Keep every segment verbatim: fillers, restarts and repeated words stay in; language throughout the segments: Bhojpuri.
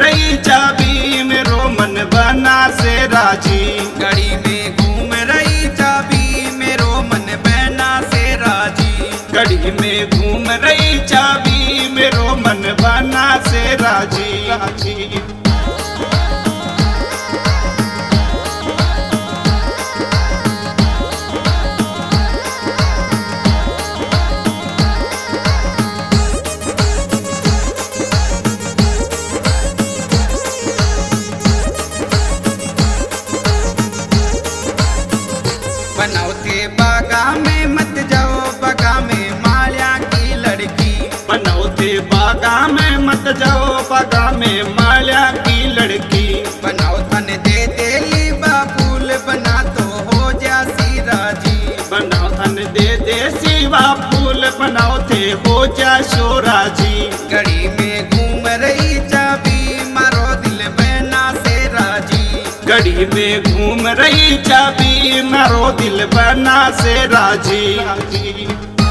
रही चाबी मेरो मन बना से राजी। घड़ी में घूम रही चाबी मेरो मन बना से राजी। घड़ी में घूम रही चाबी मेरो मन बना से राजी राजी। बनौते बागा में मत जाओ बागा में माल्या की लड़की। बनौते बागा में मत जाओ बागा में माल्या की लड़की। बनाओ तन दे देली बाबूल बना तो हो जासी राजी। बनाओ तन दे दे सिवा फूल बनाओ थे हो जा शो राजी। घड़ी में घूम रही चाबी मारो दिल बना से राजी। घड़ी में घूम रही चाबी मारो दिल बना से राजी राजी।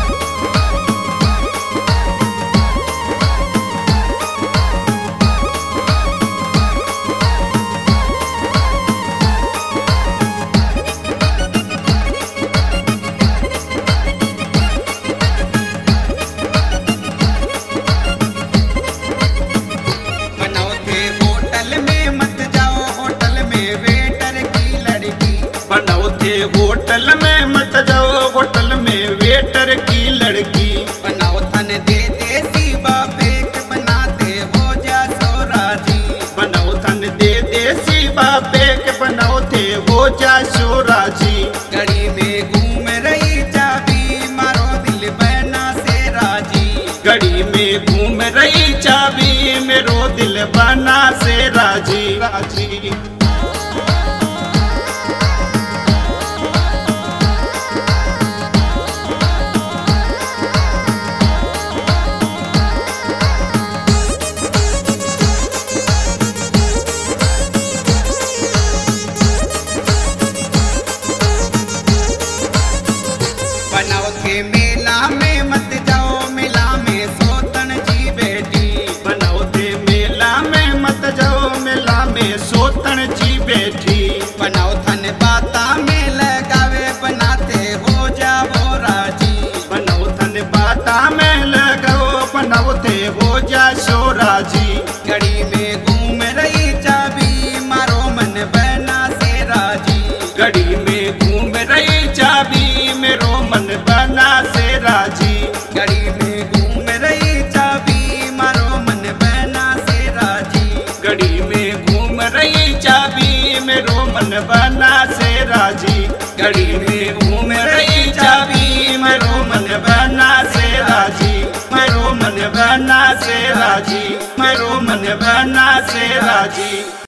बनौते होटल में मत जाओ होटल में वेटर की लड़की। बनौते होटल में मत जाओ होटल में वेटर की लड़की। बनाओ तन दे देसी बापेक बनाते हो जा सो राजी। बनाओ तन दे दे सिवा बेक बनाओ थे हो जा शो राजी। घड़ी में घूम रही चाबी मारो दिल बना से राजी। घड़ी में घूम रही चाबी मेरो दिल बना से राजी राजी। बनाओ थे मेला में मत जाओ मेला में सोतन जी बेटी। बनाओ थे मेला में मत जाओ मेला में सोतन जी बैठी। बनाओ थन बाता में लगावे बनाते हो जाओ राजी। बनाओ थन बाता में लगाओ बनाओ थे हो जा शो राजी। घड़ी में घूम रही चाबी मारो मन बना से राजी। घड़ी में घूम रही चाबी मेरो मन बना से राजी। घड़ी में घूम रही चाबी मारो मन बना से राजी। घड़ी में घूम रही चाबी मेरो मन बना से राजी। घड़ी में घूम रही चाबी मेरो मन बना से राजी। मेरो मन बना से राजी मेरो मन बना से राजी।